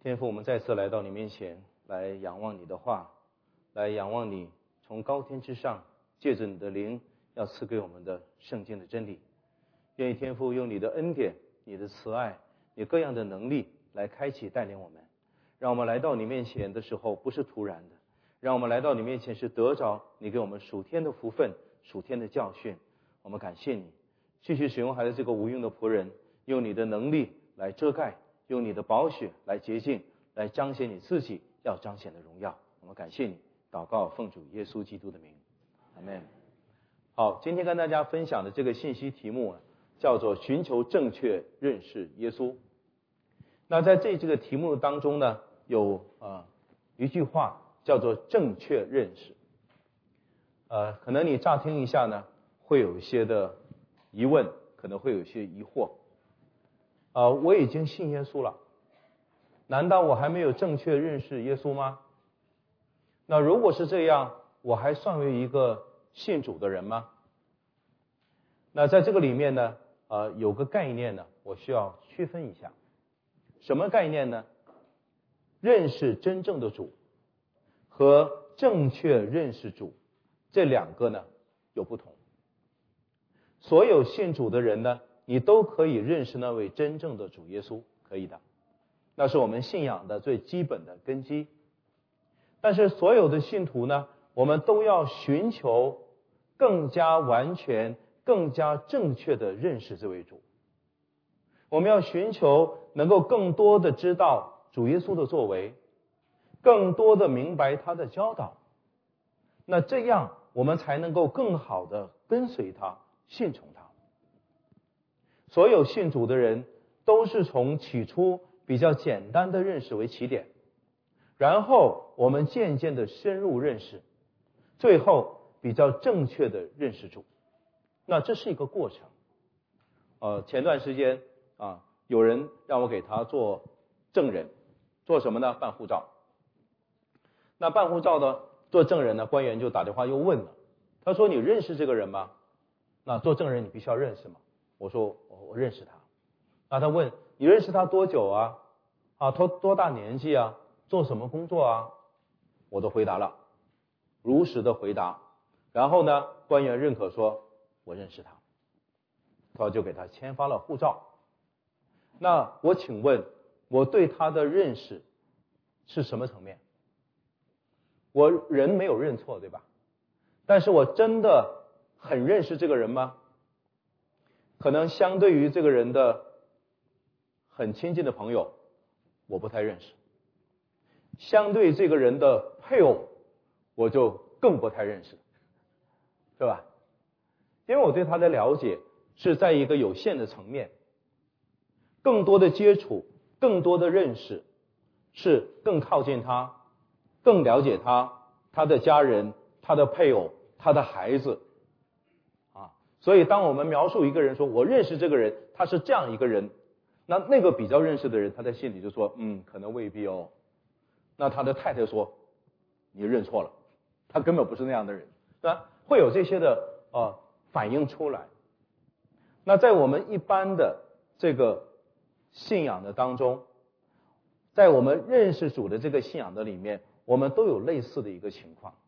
天父，我们再次来到你面前，来仰望你的话，来仰望你从高天之上借着你的灵要赐给我们的圣经的真理。愿意天父用你的恩典、你的慈爱、你各样的能力来开启带领我们，让我们来到你面前的时候不是突然的，让我们来到你面前是得着你给我们属天的福分、属天的教训。我们感谢你，继续使用孩子这个无用的仆人，用你的能力来遮盖，用你的宝血来洁净，来彰显你自己要彰显的荣耀。我们感谢你，祷告奉主耶稣基督的名，阿们。好，今天跟大家分享的这个信息题目叫做寻求正确认识耶稣。那在这个题目当中呢，有一句话叫做正确认识。可能你乍听一下呢，会有一些的疑问，可能会有一些疑惑。我已经信耶稣了，难道我还没有正确认识耶稣吗？那如果是这样，我还算为一个信主的人吗？那在这个里面呢，有个概念呢，我需要区分一下。什么概念呢？认识真正的主和正确认识主，这两个呢有不同。所有信主的人呢，你都可以认识那位真正的主耶稣，可以的，那是我们信仰的最基本的根基。但是所有的信徒呢，我们都要寻求更加完全、更加正确的认识这位主。我们要寻求能够更多的知道主耶稣的作为，更多的明白他的教导，那这样我们才能够更好的跟随他、信从他。所有信主的人都是从起初比较简单的认识为起点，然后我们渐渐的深入认识，最后比较正确的认识主。那这是一个过程。前段时间有人让我给他做证人，做什么呢？办护照。那办护照的做证人呢，官员就打电话又问了，他说：“你认识这个人吗？”那做证人你必须要认识嘛。我说我认识他。那他问：“你认识他多久啊？他多大年纪啊？做什么工作啊？”我都回答了，如实的回答。然后呢，官员认可说我认识他，他就给他签发了护照。那我请问，我对他的认识是什么层面？我人没有认错，对吧？但是我真的很认识这个人吗？可能相对于这个人的很亲近的朋友，我不太认识。相对这个人的配偶，我就更不太认识，是吧？因为我对他的了解是在一个有限的层面，更多的接触，更多的认识，是更靠近他，更了解他，他的家人，他的配偶，他的孩子。所以当我们描述一个人说我认识这个人，他是这样一个人，那个比较认识的人，他在心里就说可能未必哦。那他的太太说你认错了，他根本不是那样的人，是吧？会有这些的反应出来。那在我们一般的这个信仰的当中，在我们认识主的这个信仰的里面，我们都有类似的一个情况。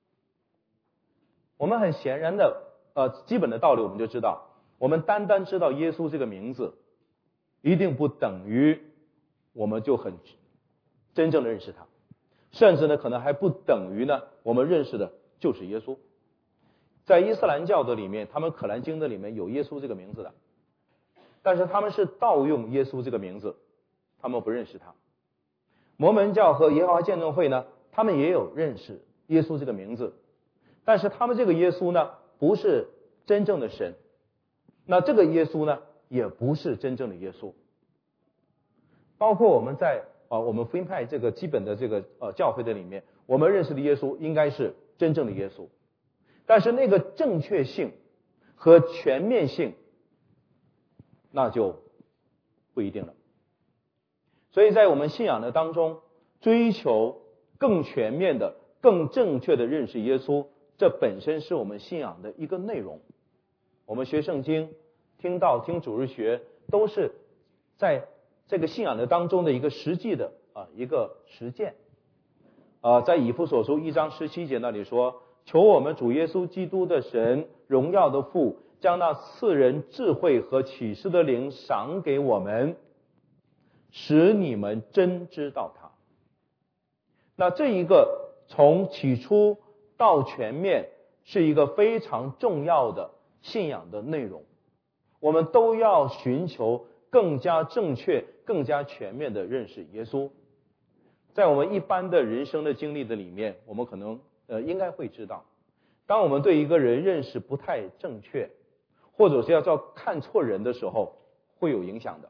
我们很显然的基本的道理我们就知道，我们单单知道耶稣这个名字，一定不等于我们就很真正的认识他，甚至呢可能还不等于呢我们认识的就是耶稣。在伊斯兰教的里面，他们可兰经的里面有耶稣这个名字的，但是他们是盗用耶稣这个名字，他们不认识他。摩门教和耶和华见证会呢，他们也有认识耶稣这个名字，但是他们这个耶稣呢不是真正的神，那这个耶稣呢也不是真正的耶稣。包括我们在我们福音派这个基本的这个教会的里面，我们认识的耶稣应该是真正的耶稣，但是那个正确性和全面性那就不一定了。所以在我们信仰的当中，追求更全面的、更正确的认识耶稣，这本身是我们信仰的一个内容。我们学圣经、听主日学，都是在这个信仰的当中的一个实际的一个实践。在以弗所书1章17节那里说，求我们主耶稣基督的神，荣耀的父，将那赐人智慧和启示的灵赏给我们，使你们真知道他。那这一个从起初到全面是一个非常重要的信仰的内容，我们都要寻求更加正确、更加全面的认识耶稣。在我们一般的人生的经历的里面，我们可能应该会知道，当我们对一个人认识不太正确，或者是要叫看错人的时候，会有影响的，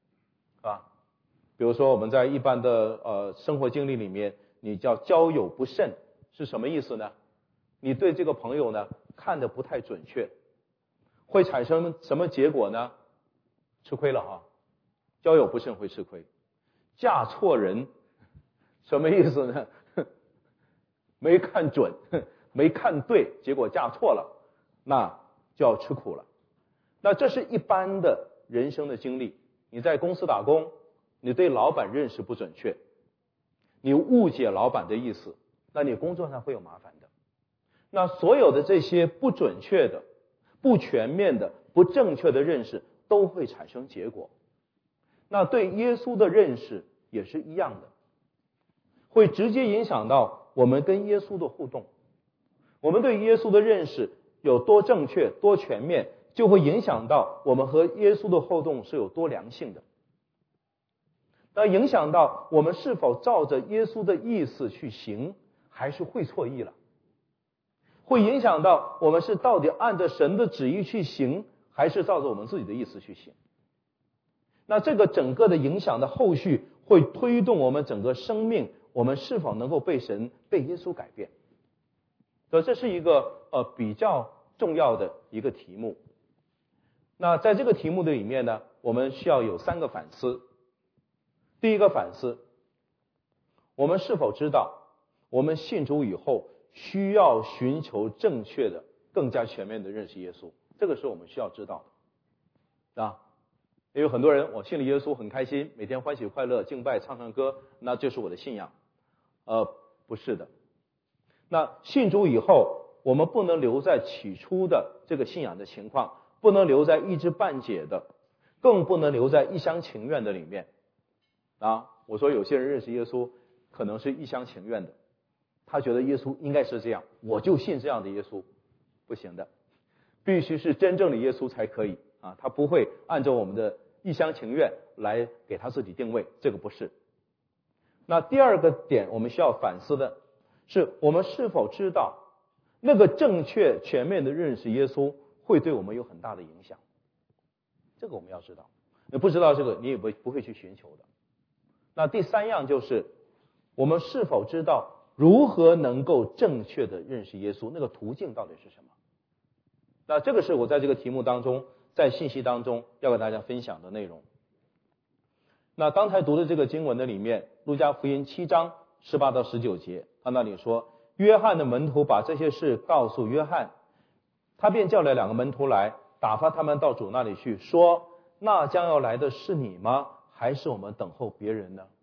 比如说我们在一般的生活经历里面，你叫交友不慎是什么意思呢？你对这个朋友呢看得不太准确，会产生什么结果呢？吃亏了交友不慎会吃亏。嫁错人什么意思呢？没看准，没看对，结果嫁错了，那就要吃苦了。那这是一般的人生的经历。你在公司打工，你对老板认识不准确，你误解老板的意思，那你工作上会有麻烦的。那所有的这些不准确的、不全面的、不正确的认识都会产生结果。那对耶稣的认识也是一样的，会直接影响到我们跟耶稣的互动。我们对耶稣的认识有多正确、多全面，就会影响到我们和耶稣的互动是有多良性的。那影响到我们是否照着耶稣的意思去行，还是会错意了。会影响到我们是到底按着神的旨意去行，还是照着我们自己的意思去行。那这个整个的影响的后续会推动我们整个生命，我们是否能够被神、被耶稣改变。所以这是一个比较重要的一个题目。那在这个题目的里面呢，我们需要有3个反思。第一个反思，我们是否知道我们信主以后需要寻求正确的、更加全面的认识耶稣，这个是我们需要知道的因为很多人我信了耶稣很开心，每天欢喜快乐敬拜唱唱歌，那就是我的信仰。不是的。那信主以后，我们不能留在起初的这个信仰的情况，不能留在一知半解的，更不能留在一厢情愿的里面我说有些人认识耶稣可能是一厢情愿的，他觉得耶稣应该是这样，我就信这样的耶稣。不行的，必须是真正的耶稣才可以他不会按照我们的一厢情愿来给他自己定位，这个不是。那第二个点我们需要反思的是，我们是否知道那个正确全面的认识耶稣会对我们有很大的影响，这个我们要知道。你不知道这个，你也不会去寻求的。那第3样就是，我们是否知道如何能够正确的认识耶稣，那个途径到底是什么。那这个是我在这个题目当中，在信息当中要跟大家分享的内容。那刚才读的这个经文的里面，路加福音7章18到19节，他那里说，约翰的门徒把这些事告诉约翰，他便叫了2个门徒来，打发他们到主那里去，说，那将要来的是你吗？还是我们等候别人呢？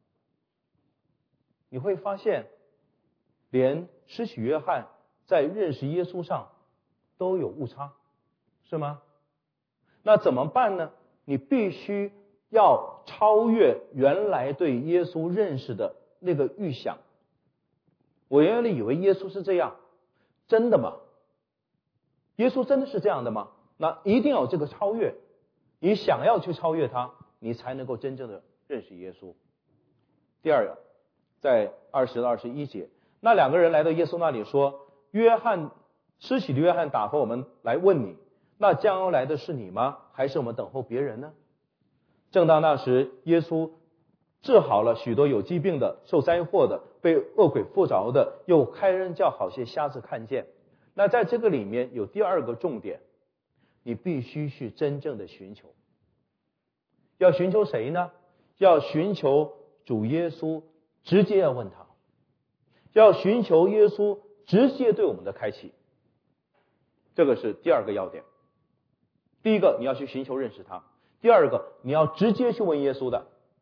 你会发现，连施洗约翰在认识耶稣上都有误差，是吗？那怎么办呢？你必须要超越原来对耶稣认识的那个预想。我原来以为耶稣是这样，真的吗？耶稣真的是这样的吗？那一定要有这个超越，你想要去超越他，你才能够真正的认识耶稣。第二个，在20到21节，那2个人来到耶稣那里说，施洗的约翰打发我们来问你，那将要来的是你吗？还是我们等候别人呢？正当那时，耶稣治好了许多有疾病的、受灾祸的、被恶鬼附着的，又开恩叫好些瞎子看见。那在这个里面有第2个重点，你必须去真正的寻求。要寻求谁呢？要寻求主耶稣，直接要问他，要寻求耶稣直接对我们的开启。这个是第2个要点。第一个，你要去寻求认识他；第2个，你要直接去问耶稣的。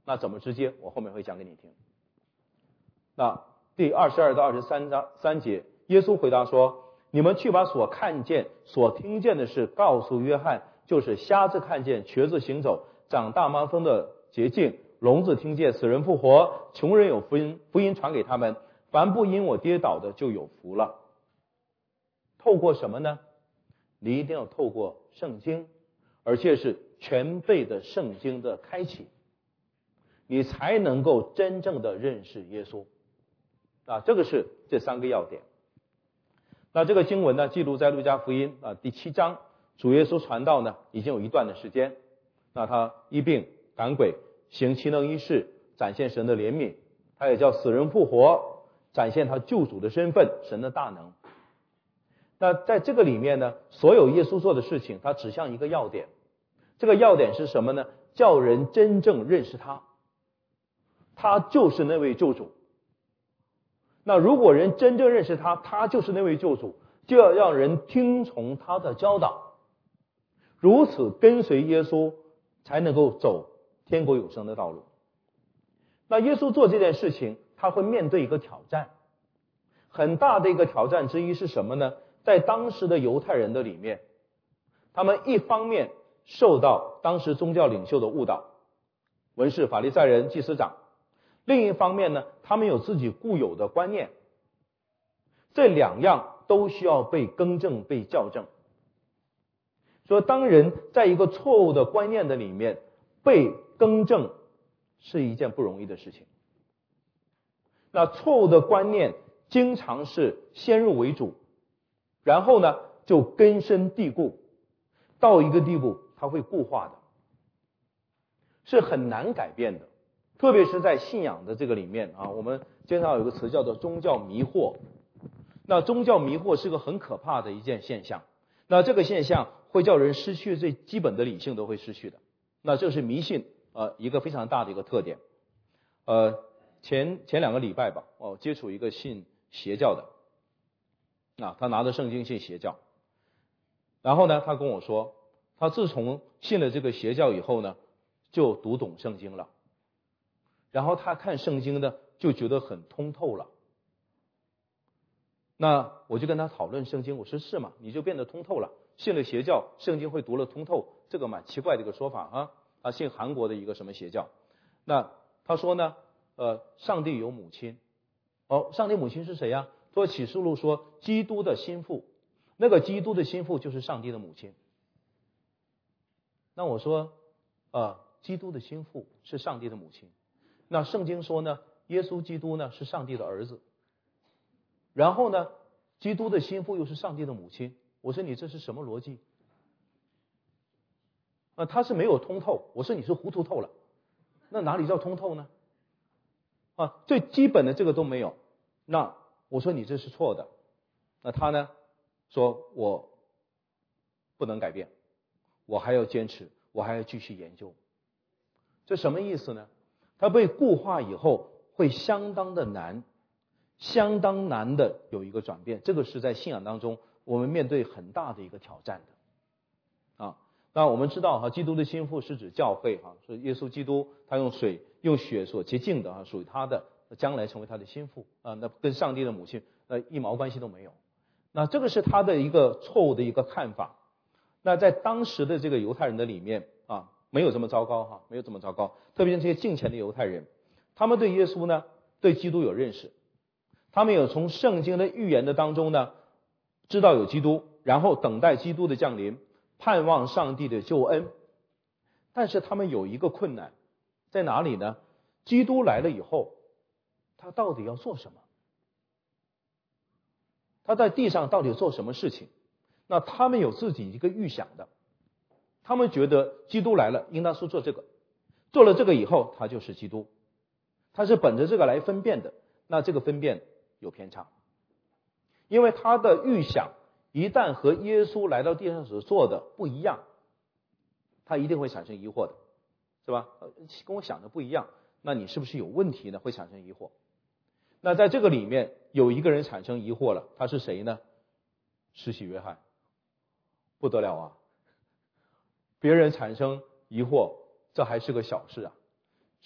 那怎么直接？我后面会讲给你听。那第22到23节，耶稣回答说：你们去把所看见、所听见的事告诉约翰，就是瞎子看见、瘸子行走、长大麻风的洁净、聋子听见、死人复活、穷人有福音传给他们。凡不因我跌倒的就有福了。透过什么呢？你一定要透过圣经，而且是全备的圣经的开启，你才能够真正的认识耶稣。这个是这3个要点。那这个经文呢，记录在路加福音第7章，主耶稣传道呢已经有一段的时间。那他医病赶鬼，行奇能异事，展现神的怜悯，他也叫死人复活，展现他救主的身份，神的大能。那在这个里面呢，所有耶稣做的事情，他指向一个要点。这个要点是什么呢？叫人真正认识他，他就是那位救主。那如果人真正认识他，他就是那位救主，就要让人听从他的教导，如此跟随耶稣，才能够走天国永生的道路。那耶稣做这件事情，他会面对一个挑战，很大的一个挑战之一是什么呢？在当时的犹太人的里面，他们一方面受到当时宗教领袖的误导，文士、法利赛人、祭司长；另一方面呢，他们有自己固有的观念，这2样都需要被更正、被校正。所以当人在一个错误的观念的里面被更正，是一件不容易的事情。那错误的观念经常是先入为主，然后呢就根深蒂固，到一个地步它会固化的，是很难改变的。特别是在信仰的这个里面我们经常有一个词叫做宗教迷惑。那宗教迷惑是个很可怕的一件现象，那这个现象会叫人失去最基本的理性，都会失去的。那这是迷信一个非常大的一个特点。前2个礼拜吧，接触一个信邪教的，他拿着圣经信邪教，然后呢他跟我说，他自从信了这个邪教以后呢，就读懂圣经了，然后他看圣经呢就觉得很通透了。那我就跟他讨论圣经，我说是吗？你就变得通透了，信了邪教，圣经会读了通透，这个蛮奇怪的一个说法他信韩国的一个什么邪教。那他说呢上帝有母亲。上帝母亲是谁呀？说启示录说基督的心腹，那个基督的心腹就是上帝的母亲。那我说基督的心腹是上帝的母亲，那圣经说呢耶稣基督呢是上帝的儿子，然后呢基督的心腹又是上帝的母亲。我说你这是什么逻辑？他是没有通透。我说你是糊涂透了，那哪里叫通透呢？最基本的这个都没有。那我说你这是错的。那他呢说我不能改变，我还要坚持，我还要继续研究。这什么意思呢？他被固化以后会相当的难，相当难的有一个转变。这个是在信仰当中我们面对很大的一个挑战的那我们知道基督的心腹是指教会是耶稣基督，他用血所洁净的属于他的，将来成为他的心腹那跟上帝的母亲一毛关系都没有。那这个是他的一个错误的一个看法。那在当时的这个犹太人的里面没有这么糟糕没有这么糟糕。特别是这些敬虔的犹太人，他们对耶稣呢对基督有认识，他们有从圣经的预言的当中呢知道有基督，然后等待基督的降临，盼望上帝的救恩。但是他们有一个困难在哪里呢？基督来了以后他到底要做什么？他在地上到底做什么事情？那他们有自己一个预想的，他们觉得基督来了应当是做这个，做了这个以后他就是基督，他是本着这个来分辨的。那这个分辨有偏差，因为他的预想一旦和耶稣来到地上所做的不一样，他一定会产生疑惑的，是吧？跟我想的不一样，那你是不是有问题呢？会产生疑惑。那在这个里面有一个人产生疑惑了，他是谁呢？施洗约翰。不得了别人产生疑惑这还是个小事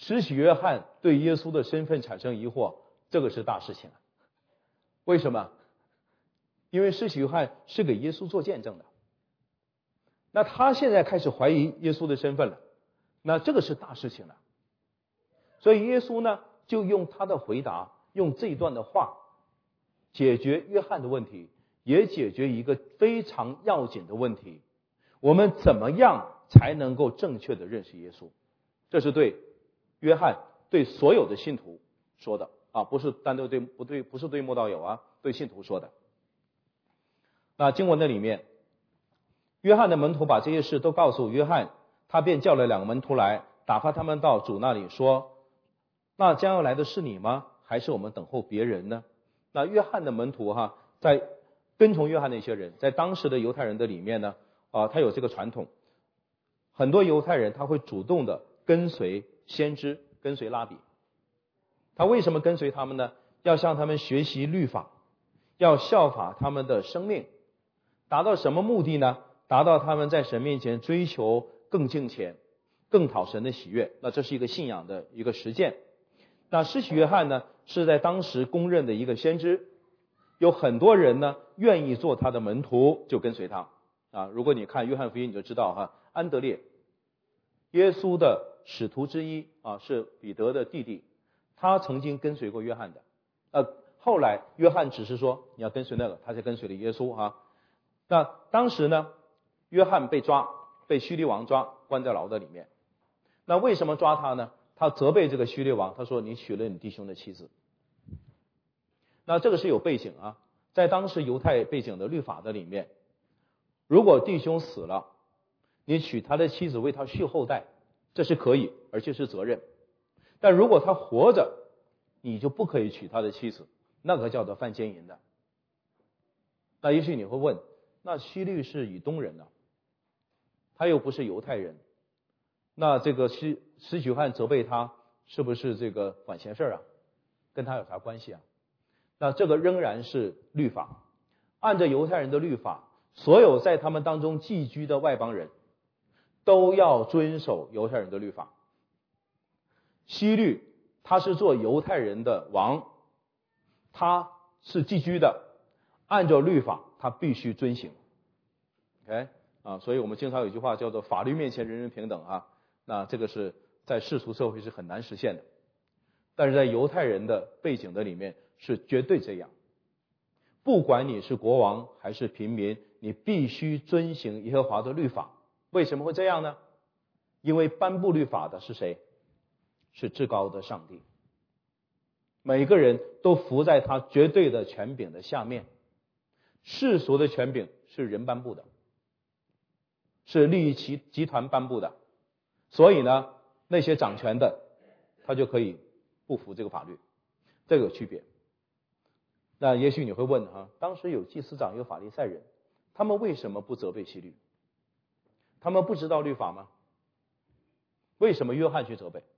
施洗约翰对耶稣的身份产生疑惑，这个是大事情啊。为什么？因为施洗约翰是给耶稣做见证的，那他现在开始怀疑耶稣的身份了，那这个是大事情了。所以耶稣呢，就用他的回答，用这一段的话，解决约翰的问题，也解决一个非常要紧的问题：我们怎么样才能够正确的认识耶稣？这是对约翰对所有的信徒说的啊，不是单对不是对慕道友啊，对信徒说的。那经文的里面，约翰的门徒把这些事都告诉约翰，他便叫了2个门徒来，打发他们到主那里说：那将要来的是你吗？还是我们等候别人呢？那约翰的门徒在跟从约翰的一些人，在当时的犹太人的里面呢，他有这个传统，很多犹太人他会主动的跟随先知，跟随拉比。他为什么跟随他们呢？要向他们学习律法，要效法他们的生命，达到什么目的呢？达到他们在神面前追求更敬虔，更讨神的喜悦。那这是一个信仰的一个实践。那施洗约翰呢，是在当时公认的一个先知，有很多人呢愿意做他的门徒，就跟随他啊。如果你看约翰福音，你就知道安德烈，耶稣的使徒之一啊，是彼得的弟弟，他曾经跟随过约翰的。后来约翰只是说你要跟随那个，他才跟随了耶稣啊。那当时呢，约翰被抓，被希律王抓，关在牢的里面。那为什么抓他呢？他责备这个希律王，他说你娶了你弟兄的妻子。那这个是有背景啊，在当时犹太背景的律法的里面，如果弟兄死了，你娶他的妻子为他续后代，这是可以，而且是责任。但如果他活着，你就不可以娶他的妻子，那个叫做犯奸淫的。那也许你会问，那希律是以东人啊，他又不是犹太人，那这个施洗约翰责备他，是不是这个管闲事啊？跟他有啥关系啊？那这个仍然是律法，按照犹太人的律法，所有在他们当中寄居的外邦人都要遵守犹太人的律法。希律他是做犹太人的王，他是寄居的，按照律法他必须遵行。OK 所以我们经常有一句话叫做法律面前人人平等啊。那这个是在世俗社会是很难实现的，但是在犹太人的背景的里面是绝对这样。不管你是国王还是平民，你必须遵行耶和华的律法。为什么会这样呢？因为颁布律法的是谁？是至高的上帝。每个人都服在他绝对的权柄的下面。世俗的权柄是人颁布的，是利益集团颁布的，所以呢，那些掌权的他就可以不服这个法律，这个有区别。那也许你会问当时有祭司长有法利赛人，他们为什么不责备希律？他们不知道律法吗？为什么约翰去责备？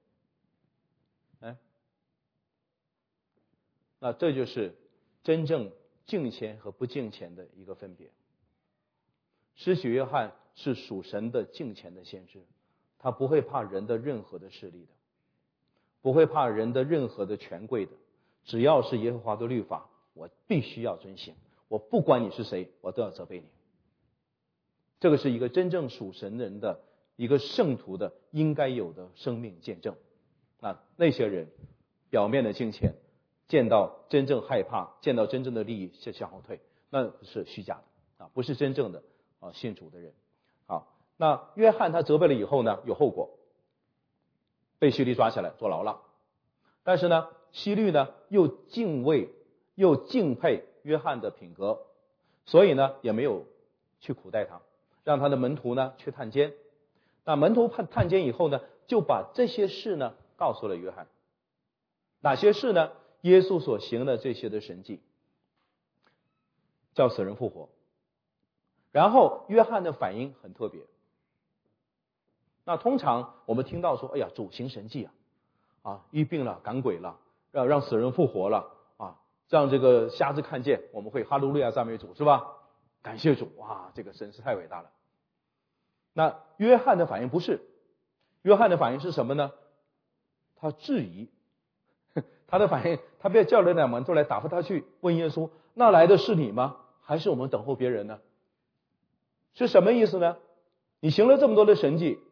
那这就是真正敬虔和不敬虔的一个分别。施洗约翰是属神的敬虔的先知，他不会怕人的任何的势力的，不会怕人的任何的权贵的，只要是耶和华的律法，我必须要遵行，我不管你是谁，我都要责备你。这个是一个真正属神人的一个圣徒的应该有的生命见证。那些人表面的敬虔，见到真正害怕，见到真正的利益向后退，那是虚假的不是真正的信主的人。好，那约翰他责备了以后呢，有后果，被希律抓起来坐牢了。但是呢，希律呢又敬畏又敬佩约翰的品格，所以呢也没有去苦待他，让他的门徒呢去探监。那门徒探监以后呢，就把这些事呢告诉了约翰。哪些事呢？耶稣所行的这些的神迹，叫死人复活。然后约翰的反应很特别。那通常我们听到说，哎呀，主行神迹医病了，赶鬼了，让死人复活了让这个瞎子看见，我们会哈利路亚赞美主，是吧？感谢主，哇，这个神是太伟大了。那约翰的反应不是，约翰的反应是什么呢？ 他质疑，他的反应，他被叫了两门徒来打发他去问耶稣，那来的是你吗？还是我们等候别人呢？是什么意思呢？你行了这么多的神迹，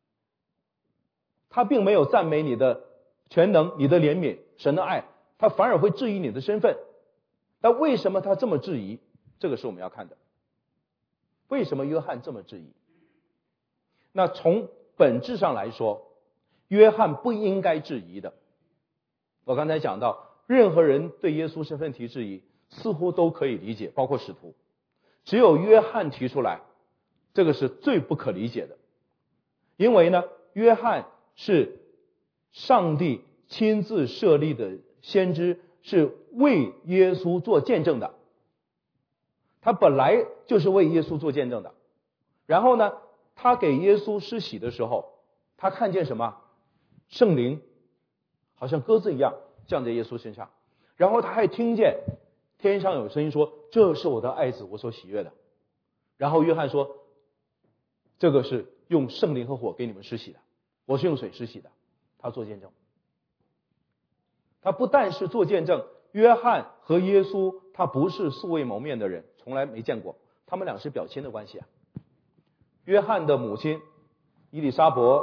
他并没有赞美你的全能、你的怜悯、神的爱，他反而会质疑你的身份。但为什么他这么质疑？这个是我们要看的。为什么约翰这么质疑？那从本质上来说，约翰不应该质疑的。我刚才讲到，任何人对耶稣身份提质疑，似乎都可以理解，包括使徒。只有约翰提出来，这个是最不可理解的。因为呢，约翰是上帝亲自设立的先知，是为耶稣做见证的。他本来就是为耶稣做见证的。然后呢，他给耶稣施洗的时候，他看见什么？圣灵好像鸽子一样降在耶稣身上。然后他还听见天上有声音说，这是我的爱子，我所喜悦的。然后约翰说，这个是用圣灵和火给你们施洗的，我是用水施洗的。他做见证。他不但是做见证，约翰和耶稣他不是素未谋面的人，从来没见过，他们俩是表亲的关系啊。约翰的母亲伊丽莎伯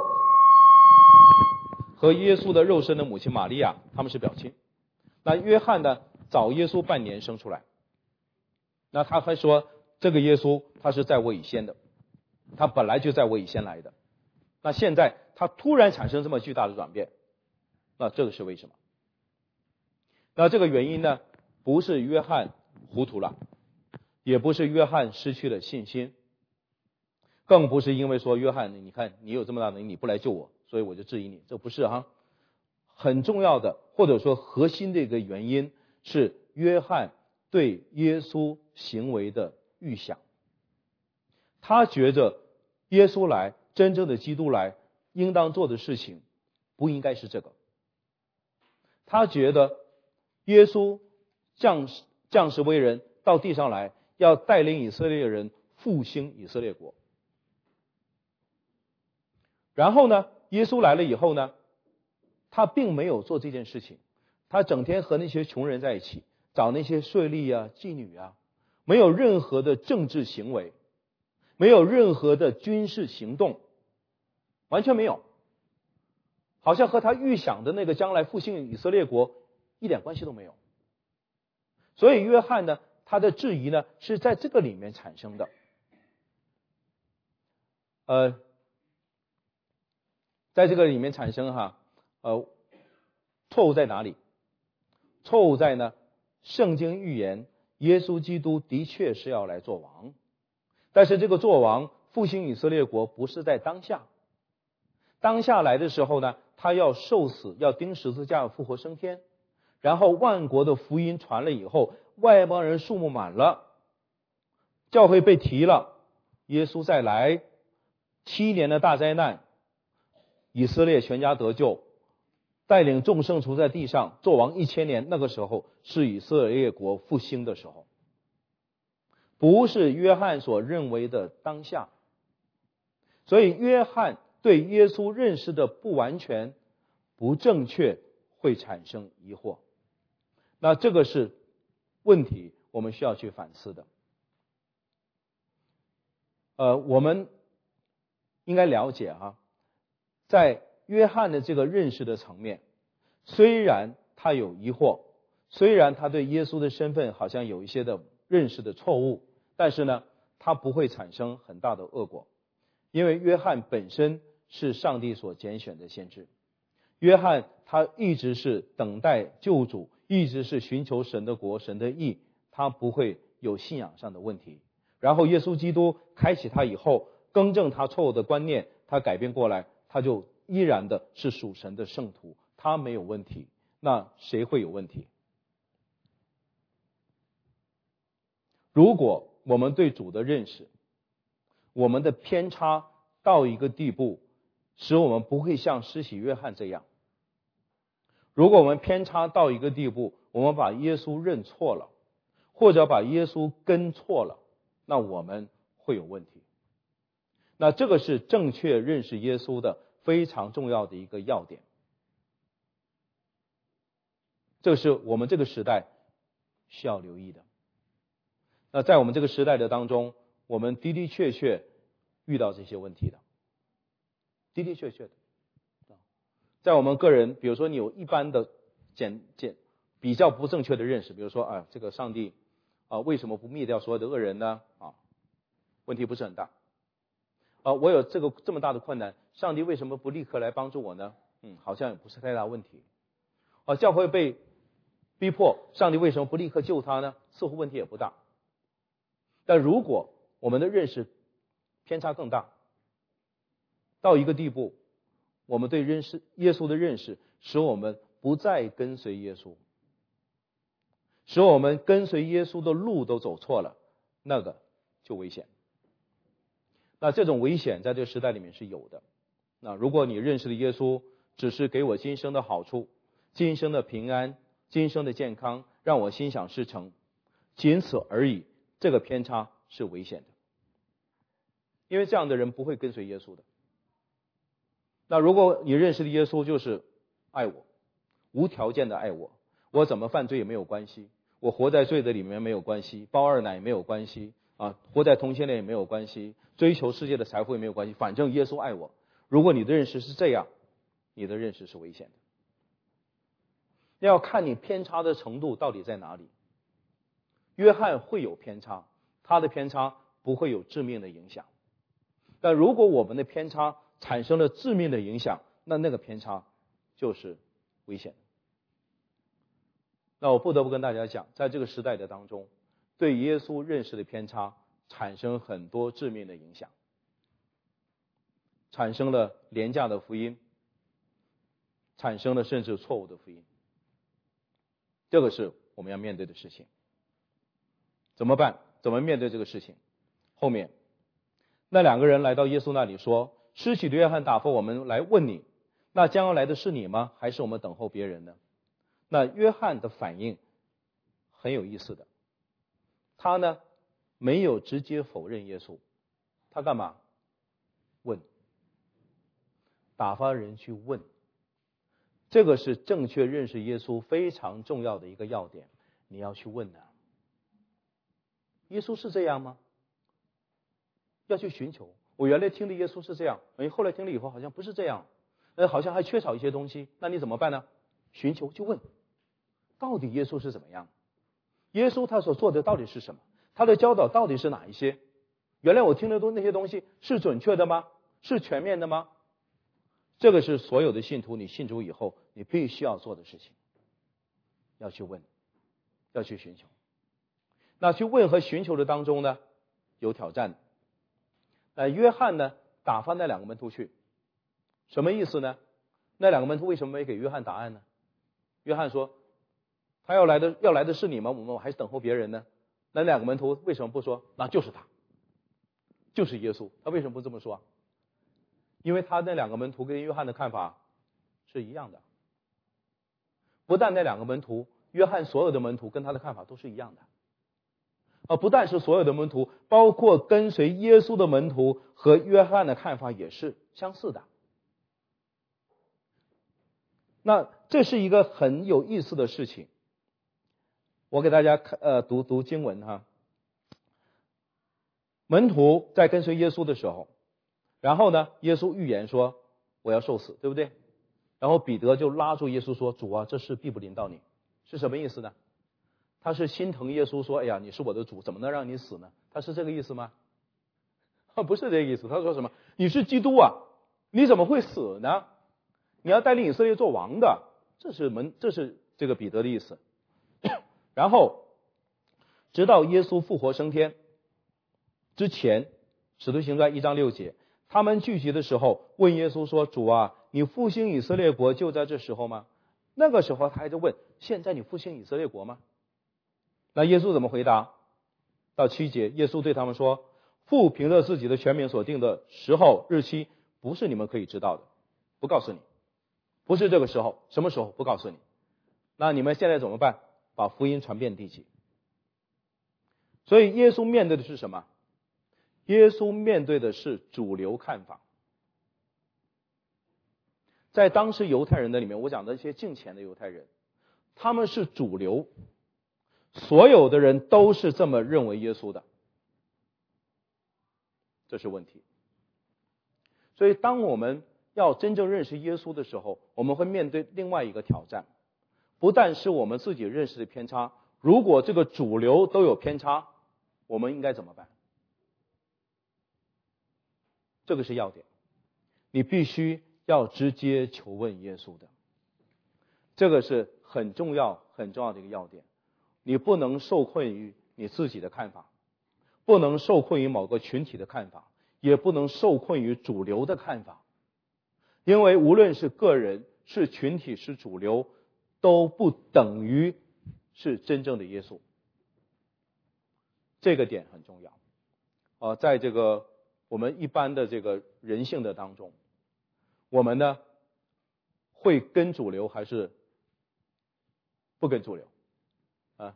和耶稣的肉身的母亲玛利亚，他们是表亲。那约翰呢，早耶稣半年生出来。那他还说，这个耶稣他是在我以先的，他本来就在我以先来的。那现在他突然产生这么巨大的转变，那这个是为什么？那这个原因呢，不是约翰糊涂了，也不是约翰失去了信心，更不是因为说约翰你看你有这么大能力你不来救我，所以我就质疑你，这不是哈。很重要的或者说核心的一个原因是约翰对耶稣行为的预想。他觉着耶稣来，真正的基督来，应当做的事情不应该是这个。他觉得耶稣降世为人到地上来，要带领以色列人复兴以色列国。然后呢，耶稣来了以后呢，他并没有做这件事情，他整天和那些穷人在一起，找那些税吏啊、妓女啊，没有任何的政治行为，没有任何的军事行动，完全没有，好像和他预想的那个将来复兴以色列国一点关系都没有。所以约翰呢，他的质疑呢是在这个里面产生的。在这个里面产生错误在哪里？错误在呢，圣经预言耶稣基督的确是要来做王，但是这个做王复兴以色列国不是在当下。当下来的时候呢，他要受死，要钉十字架，复活升天，然后万国的福音传了以后，外邦人数目满了，教会被提了，耶稣再来，7年的大灾难，以色列全家得救，带领众圣徒在地上做王1000年，那个时候是以色列国复兴的时候，不是约翰所认为的当下。所以约翰对耶稣认识的不完全、不正确，会产生疑惑。那这个是问题，我们需要去反思的。我们应该了解在约翰的这个认识的层面，虽然他有疑惑，虽然他对耶稣的身份好像有一些的认识的错误，但是呢，他不会产生很大的恶果，因为约翰本身是上帝所拣选的先知。约翰他一直是等待救主，一直是寻求神的国、神的义，他不会有信仰上的问题。然后耶稣基督开启他以后，更正他错误的观念，他改变过来，他就依然的是属神的圣徒，他没有问题。那谁会有问题？如果我们对主的认识，我们的偏差到一个地步，使我们不会像施洗约翰这样。如果我们偏差到一个地步，我们把耶稣认错了，或者把耶稣跟错了，那我们会有问题。那这个是正确认识耶稣的非常重要的一个要点。 这个是我们这个时代需要留意的。那在我们这个时代的当中，我们的的确确遇到这些问题的，的的确确的。在我们个人，比如说你有一般的比较不正确的认识，比如说这个上帝为什么不灭掉所有的恶人呢？问题不是很大。我有这么大的困难，上帝为什么不立刻来帮助我呢？好像也不是太大问题。教会被逼迫，上帝为什么不立刻救他呢？似乎问题也不大。但如果我们的认识偏差更大，到一个地步，我们对耶稣的认识使我们不再跟随耶稣，使我们跟随耶稣的路都走错了，那个就危险。那这种危险在这个时代里面是有的。那如果你认识的耶稣只是给我今生的好处、今生的平安、今生的健康，让我心想事成，仅此而已，这个偏差是危险的。因为这样的人不会跟随耶稣的。那如果你认识的耶稣就是爱我，无条件的爱我，我怎么犯罪也没有关系，我活在罪的里面没有关系，包二奶也没有关系活在同性恋也没有关系，追求世界的财富也没有关系，反正耶稣爱我。如果你的认识是这样，你的认识是危险的。要看你偏差的程度到底在哪里。约翰会有偏差，他的偏差不会有致命的影响。但如果我们的偏差产生了致命的影响，那个偏差就是危险的。那我不得不跟大家讲，在这个时代的当中，对耶稣认识的偏差产生很多致命的影响，产生了廉价的福音，产生了甚至错误的福音。这个是我们要面对的事情。怎么办？怎么面对这个事情？后面那两个人来到耶稣那里说，施洗的约翰打发我们来问你，那将要来的是你吗？还是我们等候别人呢？那约翰的反应很有意思的，他呢没有直接否认耶稣，他干嘛？问，打发人去问。这个是正确认识耶稣非常重要的一个要点，你要去问耶稣是这样吗？要去寻求。我原来听的耶稣是这样，后来听了以后好像不是这样，好像还缺少一些东西，那你怎么办呢？寻求去问，到底耶稣是怎么样？耶稣他所做的到底是什么？他的教导到底是哪一些？原来我听的那些东西是准确的吗？是全面的吗？这个是所有的信徒，你信主以后你必须要做的事情，要去问，要去寻求。那去问和寻求的当中呢，有挑战的。约翰呢打发那两个门徒去，什么意思呢？那两个门徒为什么没给约翰答案呢？约翰说，他要来的是你吗？我们还是等候别人呢？那两个门徒为什么不说那就是他，就是耶稣？他为什么不这么说？因为他那两个门徒跟约翰的看法是一样的。不但那两个门徒，约翰所有的门徒跟他的看法都是一样的。不但是所有的门徒，包括跟随耶稣的门徒和约翰的看法也是相似的。那这是一个很有意思的事情。我给大家读经文门徒在跟随耶稣的时候，然后呢，耶稣预言说我要受死，对不对？然后彼得就拉住耶稣说，主啊，这事必不临到你。是什么意思呢？他是心疼耶稣说，哎呀，你是我的主，怎么能让你死呢？他是这个意思吗？不是这个意思。他说什么？你是基督啊，你怎么会死呢？你要带领以色列做王的。这是这个彼得的意思。然后直到耶稣复活升天之前，使徒行传1章6节，他们聚集的时候问耶稣说，主啊，你复兴以色列国就在这时候吗？那个时候他还在问，现在你复兴以色列国吗？那耶稣怎么回答？到7节，耶稣对他们说，父凭着自己的权柄所定的时候日期，不是你们可以知道的，不告诉你。不是这个时候，什么时候不告诉你。那你们现在怎么办？把福音传遍地极。所以耶稣面对的是什么？耶稣面对的是主流看法。在当时犹太人的里面，我讲的一些敬虔的犹太人， 他们是主流，所有的人都是这么认为耶稣的，这是问题。所以当我们要真正认识耶稣的时候，我们会面对另外一个挑战，不但是我们自己认识的偏差，如果这个主流都有偏差，我们应该怎么办？这个是要点，你必须要直接求问耶稣的，这个是很重要很重要的一个要点。你不能受困于你自己的看法，不能受困于某个群体的看法，也不能受困于主流的看法，因为无论是个人是群体是主流，都不等于是真正的耶稣，这个点很重要。在这个我们一般的这个人性的当中，我们呢会跟主流还是不跟主流啊？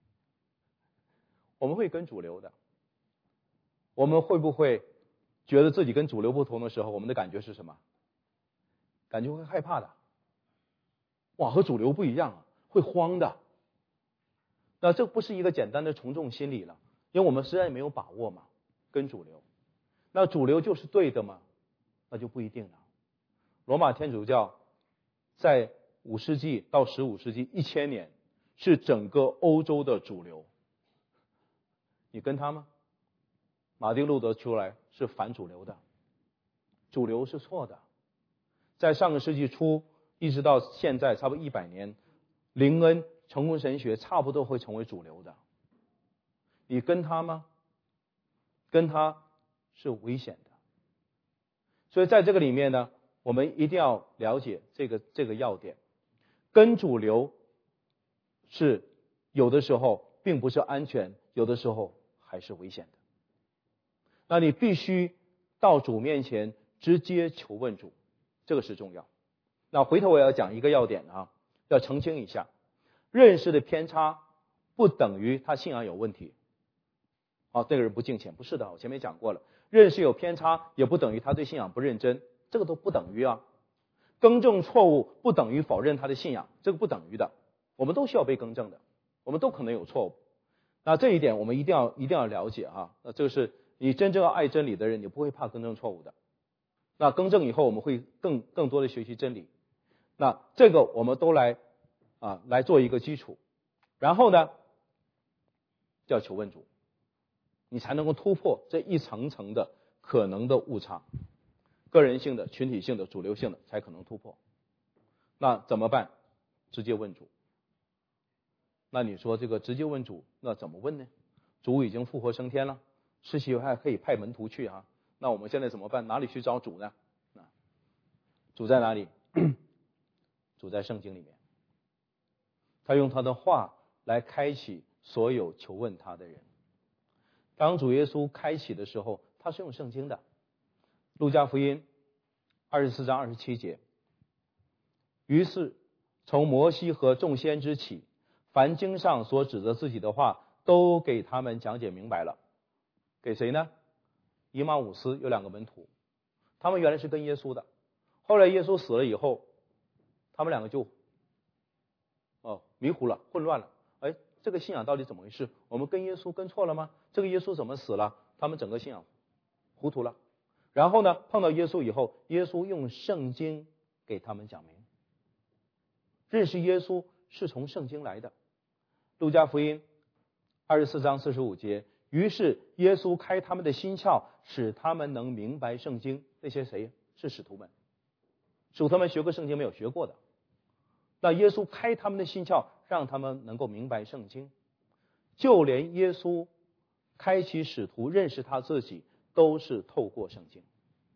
我们会跟主流的。我们会不会觉得自己跟主流不同的时候，我们的感觉是什么？感觉会害怕的。哇，和主流不一样啊，会慌的。那这不是一个简单的从众心理了，因为我们实在没有把握嘛，跟主流。那主流就是对的吗？那就不一定了。罗马天主教在5世纪到15世纪1000年是整个欧洲的主流，你跟他吗？马丁路德出来是反主流的，主流是错的。在上个世纪初一直到现在差不多100年，灵恩成功神学差不多会成为主流的，你跟他吗？跟他是危险的。所以在这个里面呢，我们一定要了解这个要点，跟主流是有的时候并不是安全，有的时候还是危险的。那你必须到主面前直接求问主，这个是重要。那回头我要讲一个要点啊，要澄清一下，认识的偏差不等于他信仰有问题。这个人不敬虔，不是的，我前面讲过了，认识有偏差也不等于他对信仰不认真，这个都不等于啊。更正错误不等于否认他的信仰，这个不等于的，我们都需要被更正的，我们都可能有错误。那这一点我们一定要了解啊。那这个是你真正要爱真理的人，你不会怕更正错误的。那更正以后，我们会更多的学习真理。那这个我们都来做一个基础，然后呢，就要求问主，你才能够突破这一层层的可能的误差，个人性的、群体性的、主流性的才可能突破。那怎么办？直接问主。那你说这个直接问主，那怎么问呢？主已经复活升天了，施洗还可以派门徒去啊。那我们现在怎么办？哪里去找主呢？主在哪里？主在圣经里面，他用他的话来开启所有求问他的人。当主耶稣开启的时候，他是用圣经的。路加福音24章27节，于是从摩西和众先知起，凡经上所指责自己的话，都给他们讲解明白了。给谁呢？以马忤斯有2个门徒，他们原来是跟耶稣的，后来耶稣死了以后，他们2个就迷糊了，混乱了。这个信仰到底怎么回事？我们跟耶稣跟错了吗？这个耶稣怎么死了？他们整个信仰糊涂了。然后呢，碰到耶稣以后，耶稣用圣经给他们讲明，认识耶稣是从圣经来的。路加福音24章45节，于是耶稣开他们的心窍，使他们能明白圣经。那些谁？是使徒们。使徒们学过圣经没有？学过的。那耶稣开他们的心窍，让他们能够明白圣经。就连耶稣开启使徒认识他自己，都是透过圣经。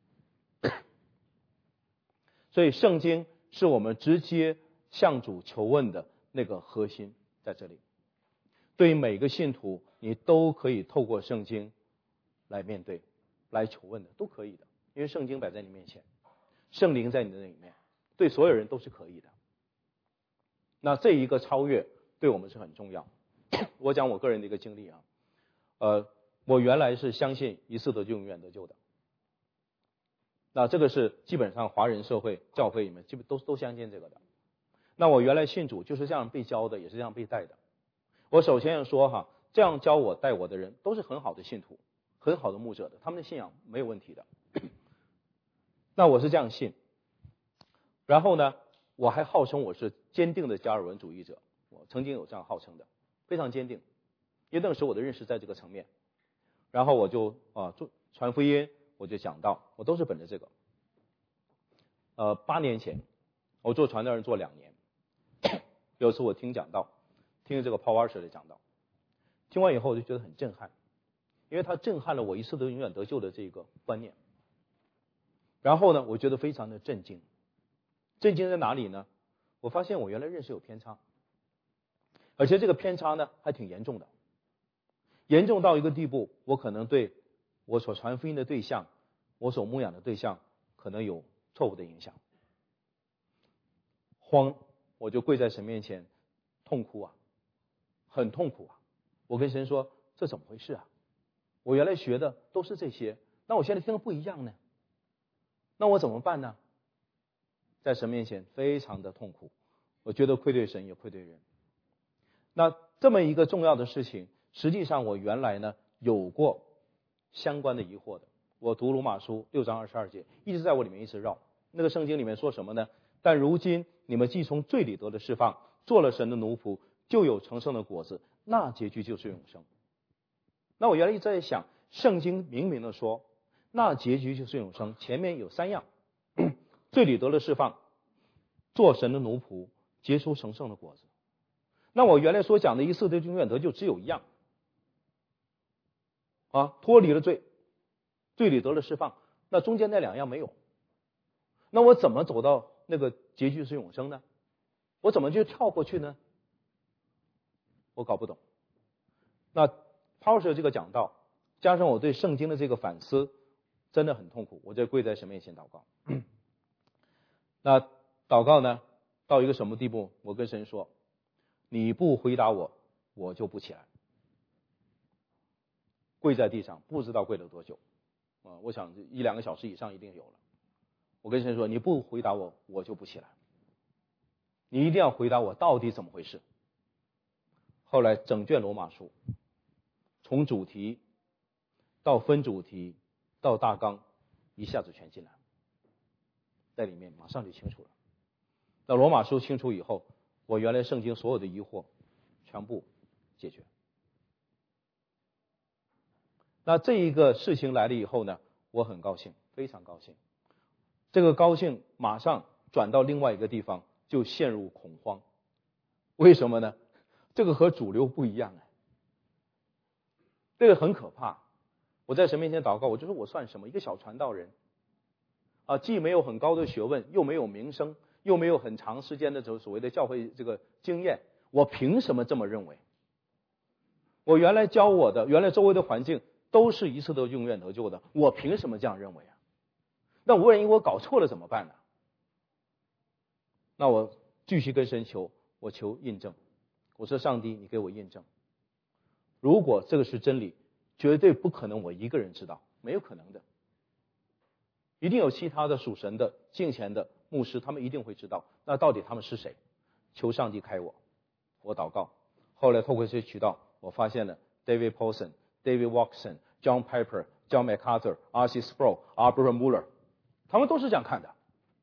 所以圣经是我们直接向主求问的那个核心在这里。对于每个信徒，你都可以透过圣经来面对、来求问的，都可以的，因为圣经摆在你面前，圣灵在你的里面，对所有人都是可以的。那这一个超越对我们是很重要。我讲我个人的一个经历啊，我原来是相信一次得救永远得救的。那这个是基本上华人社会教会里面基本都相信这个的。 那我原来信主就是这样被教的，也是这样被带的。我首先要说哈，这样教我带我的人都是很好的信徒，很好的牧者的，他们的信仰没有问题的。那我是这样信，然后呢，我还号称我是坚定的加尔文主义者，我曾经有这样号称的，非常坚定，因为那个时候我的认识在这个层面。然后我就传福音，我就讲道，我都是本着这个。8年前我做传道人做2年，有一次我听讲道，听这个 Paul Washer 的讲道，听完以后我就觉得很震撼，因为他震撼了我一次都永远得救的这个观念。然后呢，我觉得非常的震惊。震惊在哪里呢？我发现我原来认识有偏差，而且这个偏差呢还挺严重的，严重到一个地步，我可能对我所传福音的对象，我所牧养的对象可能有错误的影响。慌，我就跪在神面前痛哭啊，很痛苦啊。我跟神说，这怎么回事啊？我原来学的都是这些，那我现在听的不一样呢，那我怎么办呢？在神面前非常的痛苦，我觉得愧对神也愧对人。那这么一个重要的事情，实际上我原来呢有过相关的疑惑的。我读罗马书6章22节，一直在我里面一直绕。那个圣经里面说什么呢？但如今你们既从罪里得了释放，做了神的奴仆，就有成圣的果子，那结局就是永生。那我原来一直在想，圣经明明的说，那结局就是永生，前面有3样，罪里得了释放，做神的奴仆，结出成圣的果子。那我原来所讲的一次的永远得救只有一样啊，脱离了罪，罪里得了释放，那中间那2样没有。那我怎么走到那个结局是永生呢？我怎么就跳过去呢？我搞不懂。那抛舍这个讲道，加上我对圣经的这个反思，真的很痛苦。我就跪在神面前祷告。那祷告呢，到一个什么地步？我跟神说，你不回答我，我就不起来。跪在地上，不知道跪了多久我想1-2个小时以上一定有了。我跟神说，你不回答我，我就不起来。你一定要回答我到底怎么回事。后来整卷罗马书，从主题到分主题到大纲，一下子全进来，在里面马上就清楚了。那罗马书清楚以后，我原来圣经所有的疑惑全部解决。那这一个事情来了以后呢，我很高兴，非常高兴。这个高兴马上转到另外一个地方，就陷入恐慌。为什么呢？这个和主流不一样这个很可怕。我在神面前祷告，我就说我算什么？一个小传道人既没有很高的学问，又没有名声，又没有很长时间的所谓的教会这个经验，我凭什么这么认为？我原来教我的，原来周围的环境都是一次都永远得救的，我凭什么这样认为啊？那万一我搞错了怎么办呢？那我继续跟神求，我求印证。我说上帝，你给我印证。如果这个是真理，绝对不可能我一个人知道，没有可能的。一定有其他的属神的敬虔的牧师，他们一定会知道。那到底他们是谁？求上帝开我祷告。后来透过这些渠道，我发现了 David Paulson、David Watson、John Piper、John MacArthur、R.C. Sproul、Abraham Muller， 他们都是这样看的。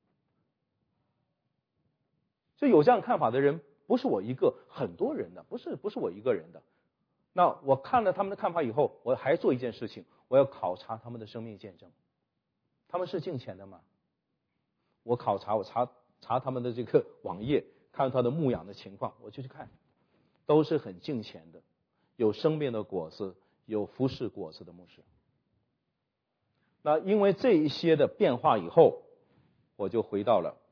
所以有这样看法的人不是我一个，很多人的，不是我一个人的。那我看了他们的看法以后，我还做一件事情，我要考察他们的生命见证。他们是敬虔的吗？我考察，我查他们的这个网页，看他的牧养的情况，我就去看，都是很敬虔的，有生命的果子，有服侍果子的牧师。那因为这一些的变化以后，我就回到了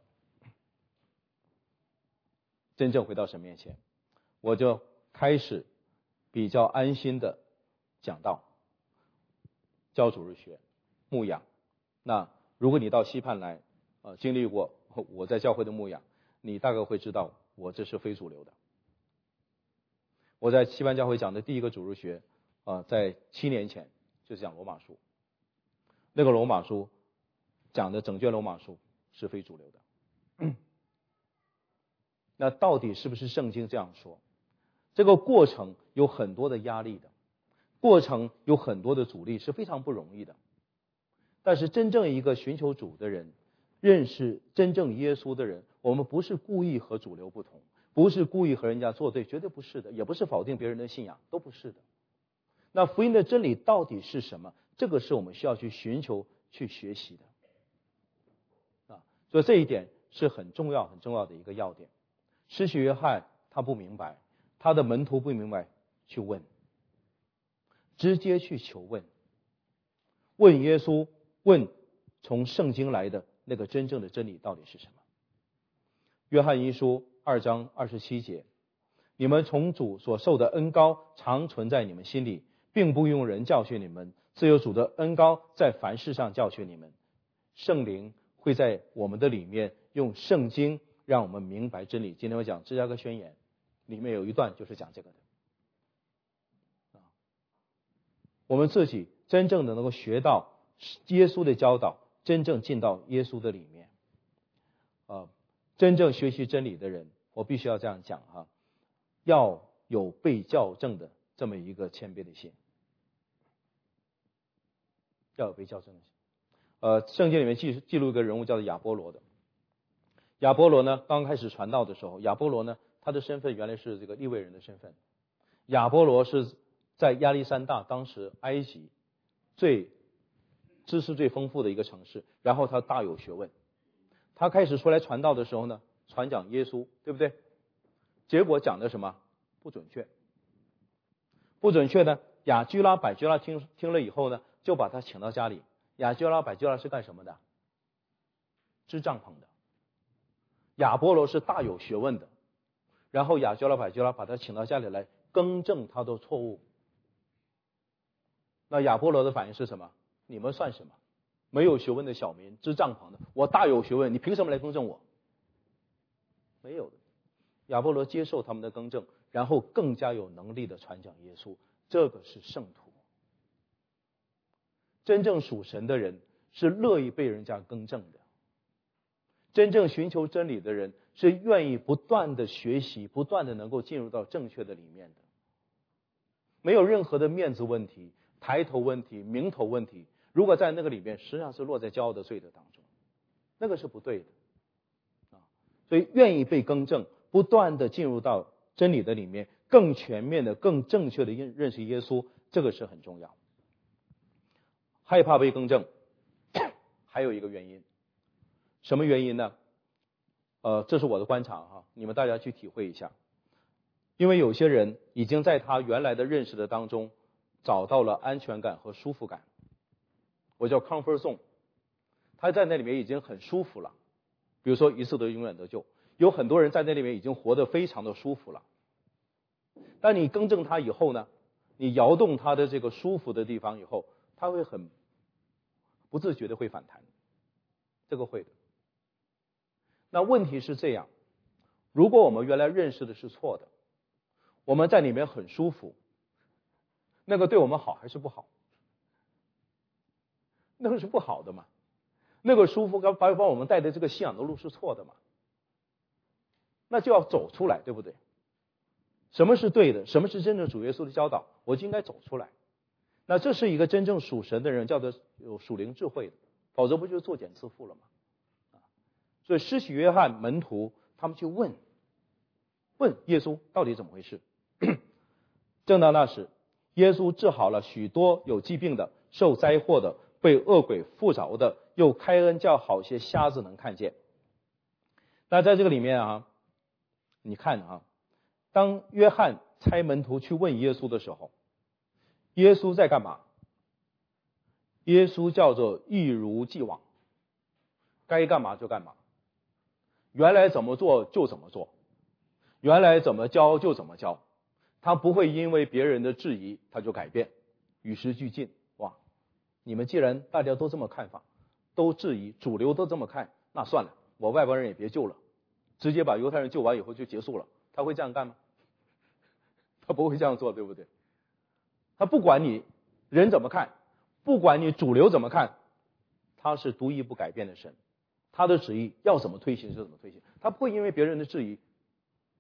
真正回到神面前，我就开始比较安心的讲道，教主日学，牧养。那如果你到西畔来经历过我在教会的牧养，你大概会知道我这是非主流的。我在西畔教会讲的第一个主日学在7年前就是讲罗马书，那个罗马书讲的整卷罗马书是非主流的。 那到底是不是圣经这样说？这个过程有很多的压力的，过程有很多的阻力，是非常不容易的。但是真正一个寻求主的人，认识真正耶稣的人，我们不是故意和主流不同，不是故意和人家作对，绝对不是的，也不是否定别人的信仰，都不是的。那福音的真理到底是什么？这个是我们需要去寻求、去学习的。所以这一点是很重要、很重要的一个要点。施洗约翰他不明白，他的门徒不明白，去问，直接去求问，问耶稣，问从圣经来的那个真正的真理到底是什么。约翰一书2章27节，你们从主所受的恩膏常存在你们心里，并不用人教训你们，自有主的恩膏在凡事上教训你们。圣灵会在我们的里面用圣经让我们明白真理。今天我讲芝加哥宣言里面有一段就是讲这个的。我们自己真正的能够学到耶稣的教导，真正进到耶稣的里面，真正学习真理的人，我必须要这样讲哈，要有被校正的这么一个谦卑的心，要有被校正的心。圣经里面记录一个人物叫做亚波罗的。亚波罗呢，刚开始传道的时候，亚波罗呢，他的身份原来是这个利未人的身份。亚波罗是在亚历山大，当时埃及知识最丰富的一个城市，然后他大有学问。他开始出来传道的时候呢，传讲耶稣，对不对？结果讲的什么？不准确。不准确呢，亚居拉、百居拉听了以后呢，就把他请到家里。亚居拉、百居拉是干什么的？织帐篷的。亚波罗是大有学问的，然后亚居拉、百居拉把他请到家里来更正他的错误。那亚波罗的反应是什么？你们算什么？没有学问的小民，织帐篷的，我大有学问，你凭什么来更正我？没有的。亚波罗接受他们的更正，然后更加有能力的传讲耶稣，这个是圣徒。真正属神的人是乐意被人家更正的，真正寻求真理的人是愿意不断的学习，不断的能够进入到正确的里面的，没有任何的面子问题、抬头问题、名头问题。如果在那个里面，实际上是落在骄傲的罪的当中，那个是不对的。所以愿意被更正，不断的进入到真理的里面，更全面的、更正确的认识耶稣，这个是很重要。害怕被更正，还有一个原因，什么原因呢？这是我的观察哈，你们大家去体会一下。因为有些人已经在他原来的认识的当中找到了安全感和舒服感，我叫 comfort zone， 他在那里面已经很舒服了。比如说一次得永远得救，有很多人在那里面已经活得非常的舒服了。但你更正他以后呢，你摇动他的这个舒服的地方以后，他会很不自觉的会反弹，这个会的。那问题是这样，如果我们原来认识的是错的，我们在里面很舒服，那个对我们好还是不好？那个是不好的嘛。那个舒服把我们带的这个信仰的路是错的嘛，那就要走出来，对不对？什么是对的？什么是真正主耶稣的教导？我就应该走出来。那这是一个真正属神的人，叫做有属灵智慧的，否则不就是作茧自缚了吗？所以施洗约翰门徒他们去问耶稣到底怎么回事。正当那时，耶稣治好了许多有疾病的、受灾祸的、被恶鬼附着的，又开恩叫好些瞎子能看见。那在这个里面啊，你看啊，当约翰差门徒去问耶稣的时候，耶稣在干嘛？耶稣叫做一如既往，该干嘛就干嘛，原来怎么做就怎么做，原来怎么教就怎么教，他不会因为别人的质疑他就改变，与时俱进。哇，你们既然大家都这么看法，都质疑，主流都这么看，那算了，我外邦人也别救了，直接把犹太人救完以后就结束了。他会这样干吗？他不会这样做，对不对？他不管你人怎么看，不管你主流怎么看，他是独一不改变的神，他的旨意要怎么推行就怎么推行，他不会因为别人的质疑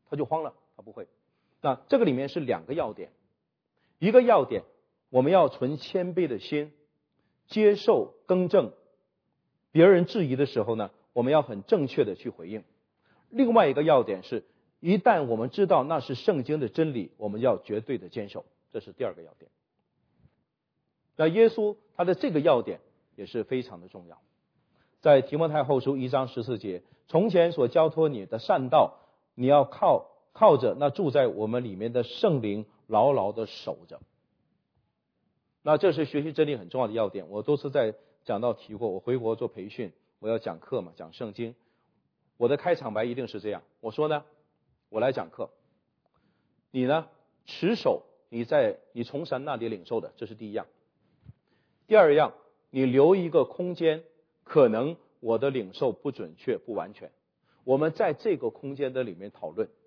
他就慌了，他不会。那这个里面是两个要点，一个要点我们要存谦卑的心，接受更正，别人质疑的时候呢，我们要很正确的去回应。另外一个要点是，一旦我们知道那是圣经的真理，我们要绝对的坚守，这是第二个要点。那耶稣他的这个要点也是非常的重要，在提摩太后书1章14节，从前所交托你的善道，你要靠着那住在我们里面的圣灵牢牢的守着。那这是学习真理很重要的要点，我都是在讲到提过。我回国做培训，我要讲课嘛，讲圣经，我的开场白一定是这样，我说呢，我来讲课，你呢持守你从神那里领受的，这是第一样。第二样，你留一个空间，可能我的领受不准确不完全，我们在这个空间的里面讨论。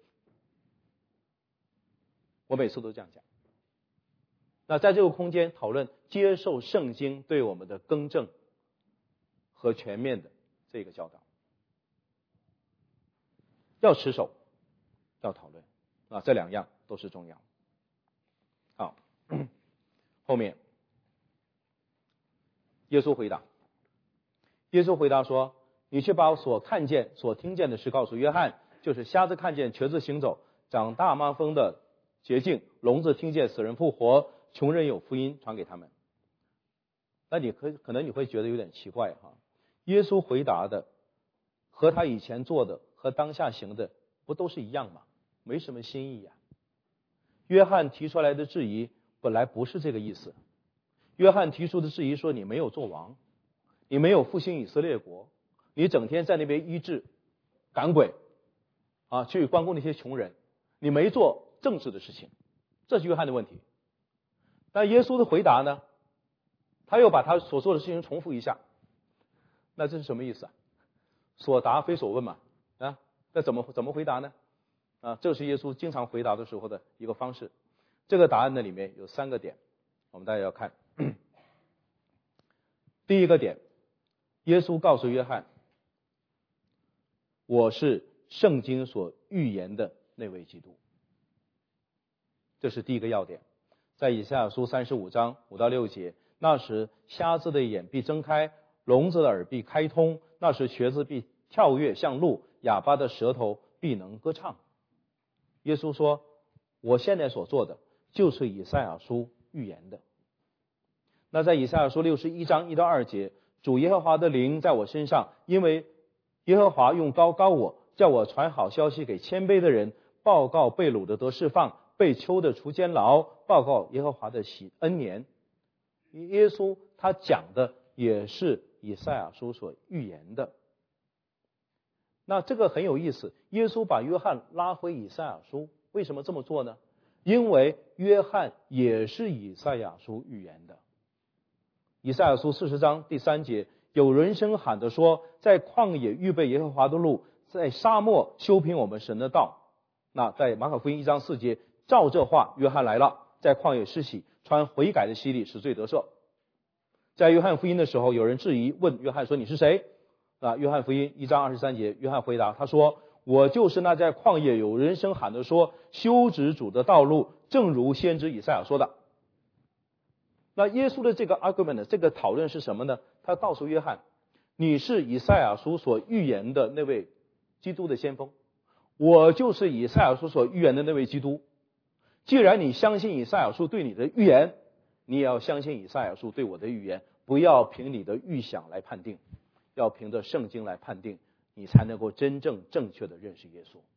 我每次都这样讲。那在这个空间讨论，接受圣经对我们的更正和全面的这个教导，要持守，要讨论啊，这两样都是重要。好，后面耶稣回答说，你去把我所看见所听见的事告诉约翰，就是瞎子看见，瘸子行走，长大麻风的洁净，聋子听见，死人复活，穷人有福音传给他们。那可能你会觉得有点奇怪哈，耶稣回答的和他以前做的和当下行的不都是一样吗？没什么新意啊。约翰提出来的质疑本来不是这个意思，约翰提出的质疑说，你没有做王，你没有复兴以色列国，你整天在那边医治赶鬼啊，去关顾那些穷人，你没做正直的事情，这是约翰的问题。但耶稣的回答呢，他又把他所做的事情重复一下，那这是什么意思啊？所答非所问嘛啊，那怎么回答呢？啊，这是耶稣经常回答的时候的一个方式。这个答案呢里面有3个点，我们大家要看。第一个点，耶稣告诉约翰，我是圣经所预言的那位基督，这是第一个要点。在以赛亚书35章5到6节，那时瞎子的眼必睁开，聋子的耳必开通，那时瘸子必跳跃像鹿，哑巴的舌头必能歌唱。耶稣说，我现在所做的就是以赛亚书预言的。那在以赛亚书61章1到2节，主耶和华的灵在我身上，因为耶和华用膏膏我，叫我传好消息给谦卑的人，报告被掳的得释放，被囚的出监牢，报告耶和华的喜恩年。耶稣他讲的也是以赛亚书所预言的。那这个很有意思，耶稣把约翰拉回以赛亚书，为什么这么做呢？因为约翰也是以赛亚书预言的。以赛亚书40章第3节，有人声喊着说，在旷野预备耶和华的路，在沙漠修平我们神的道。那在马可福音1章4节，照这话，约翰来了，在旷野施洗，传悔改的洗礼，使罪得赦。在约翰福音的时候，有人质疑问约翰说，你是谁？约翰福音1章23节，约翰回答，他说，我就是那在旷野有人声喊着说，修直主的道路，正如先知以赛亚说的。那耶稣的这个 argument 这个讨论是什么呢？他告诉约翰，你是以赛亚书所预言的那位基督的先锋，我就是以赛亚书所预言的那位基督。既然你相信以赛亚书对你的预言，你也要相信以赛亚书对我的预言，不要凭你的预想来判定，要凭着圣经来判定，你才能够真正正确的认识耶稣。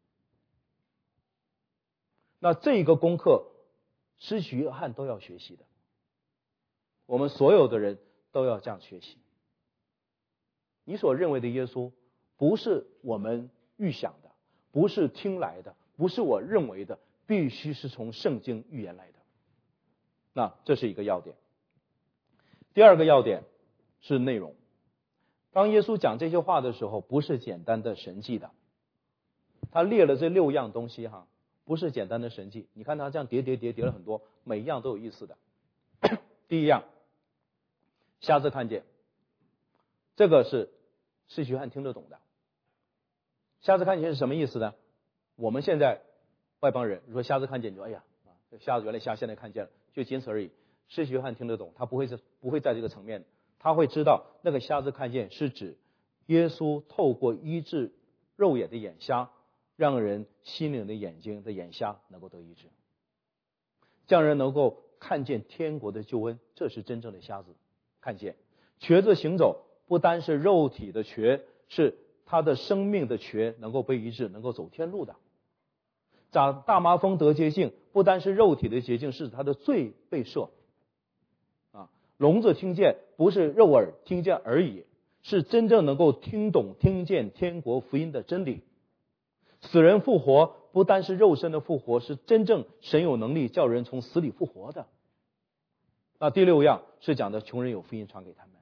那这个功课施洗约翰都要学习的，我们所有的人都要这样学习。你所认为的耶稣不是我们预想的，不是听来的，不是我认为的，必须是从圣经预言来的。那这是一个要点。第二个要点是内容。当耶稣讲这些话的时候，不是简单的神迹的，他列了这6样东西哈，不是简单的神迹。你看他这样叠了很多，每一样都有意思的。第一样，瞎子看见，这个是施洗约翰听得懂的。瞎子看见是什么意思呢？我们现在外邦人，说瞎子看见，你说哎呀瞎子原来瞎，现在看见了，就仅此而已。施洗约翰听得懂，他不会在这个层面，他会知道那个瞎子看见是指耶稣透过医治肉眼的眼瞎，让人心灵的眼睛的眼瞎能够得医治，让人能够看见天国的救恩，这是真正的瞎子看见。瘸子行走，不单是肉体的瘸，是他的生命的瘸能够被医治，能够走天路的。长大麻风得洁净，不单是肉体的洁净，是他的罪被赦。聋子听见，不是肉耳听见而已，是真正能够听懂听见天国福音的真理。死人复活，不单是肉身的复活，是真正神有能力叫人从死里复活的。那第6样是讲的穷人有福音传给他们。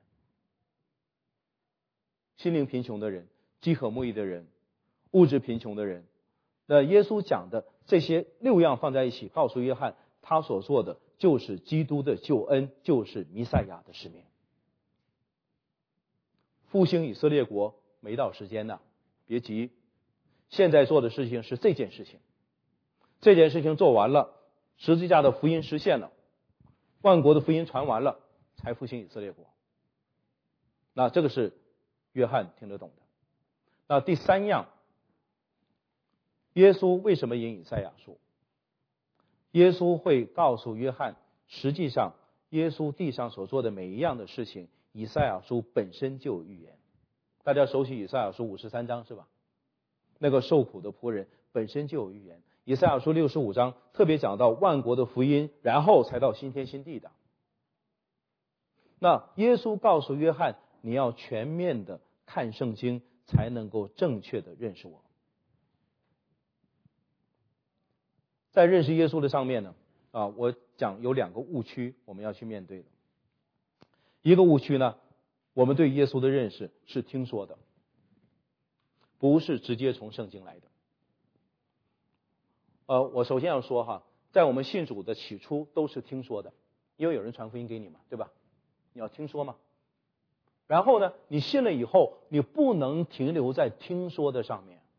心灵贫穷的人，饥渴慕义的人，物质贫穷的人，那耶稣讲的这些6样放在一起，告诉约翰他所做的就是基督的救恩，就是弥赛亚的使命。复兴以色列国没到时间呢，别急，现在做的事情是这件事情。这件事情做完了，十字架的福音实现了，万国的福音传完了，才复兴以色列国。那这个是约翰听得懂的。那第3样，耶稣为什么引以赛亚书？耶稣会告诉约翰，实际上耶稣地上所做的每一样的事情，以赛亚书本身就有预言。大家熟悉以赛亚书53章是吧？那个受苦的仆人本身就有预言。以赛亚书65章特别讲到万国的福音，然后才到新天新地的。那耶稣告诉约翰，你要全面的看圣经，才能够正确的认识我。在认识耶稣的上面呢，我讲有2个误区我们要去面对的。一个误区呢，我们对耶稣的认识是听说的，不是直接从圣经来的。我首先要说在我们信主的起初都是听说的，因为有人传福音给你嘛，对吧？你要听说嘛。然后呢，你信了以后，你不能停留在听说的上面，